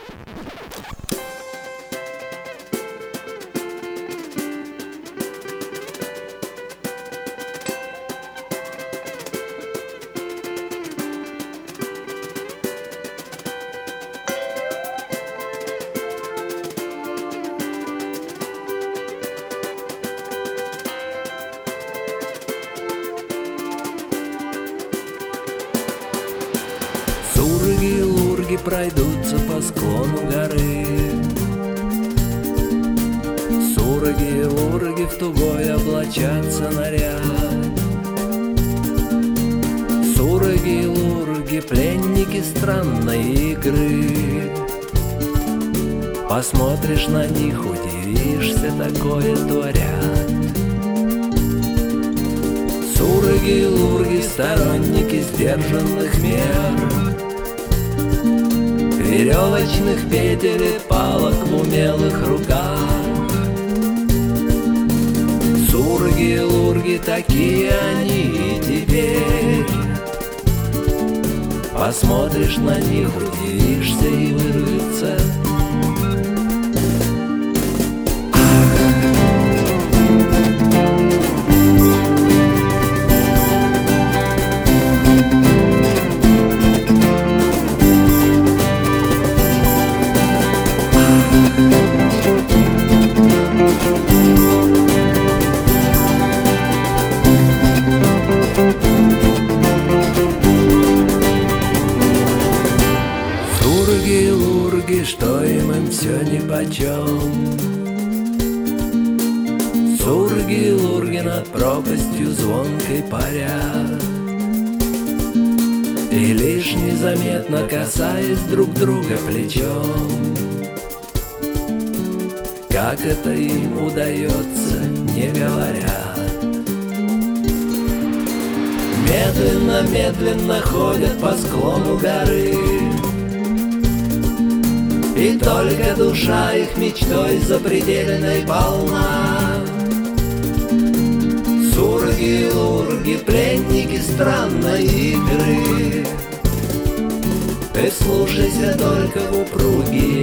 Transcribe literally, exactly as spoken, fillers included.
Сурги и лурги пройдутся по склону горы. Сурги и лурги в тугой облачатся наряд. Сурги и лурги — пленники странной игры. Посмотришь на них, удивишься, такое творят. Сурги и лурги — сторонники сдержанных мер, веревочных петель и палок в умелых руках. Сурги и лурги — такие они и теперь. Посмотришь на них, удивишься и вырвется. Сурги и лурги, что им им все нипочем. Сурги и лурги над пропастью звонкой парят, и лишь незаметно касаясь друг друга плечом. Как это им удается, не говорят. Медленно-медленно ходят по склону горы, и только душа их мечтой запредельной полна. Сурги и лурги — пленники странной игры. Ты слушайся только в упругие